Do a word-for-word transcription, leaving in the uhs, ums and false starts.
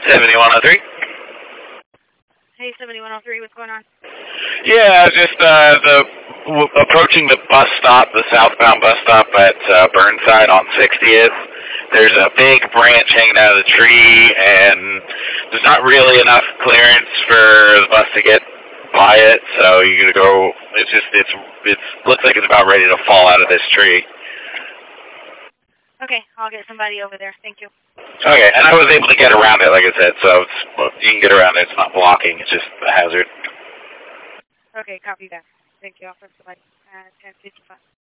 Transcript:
seventy-one oh three. Hey, seventy-one oh three, what's going on? Yeah, just uh, the w approaching the bus stop, the southbound bus stop at uh, Burnside on sixtieth. There's a big branch hanging out of the tree, and there's not really enough clearance for the bus to get by it. So you're gonna go. It's just it's it looks like it's about ready to fall out of this tree. Okay, I'll get somebody over there. Thank you. Okay, and I was able to get around it, like I said, so it's, well, you can get around it. It's not blocking. It's just a hazard. Okay, copy that. Thank you. I'll send somebody at ten fifty-five.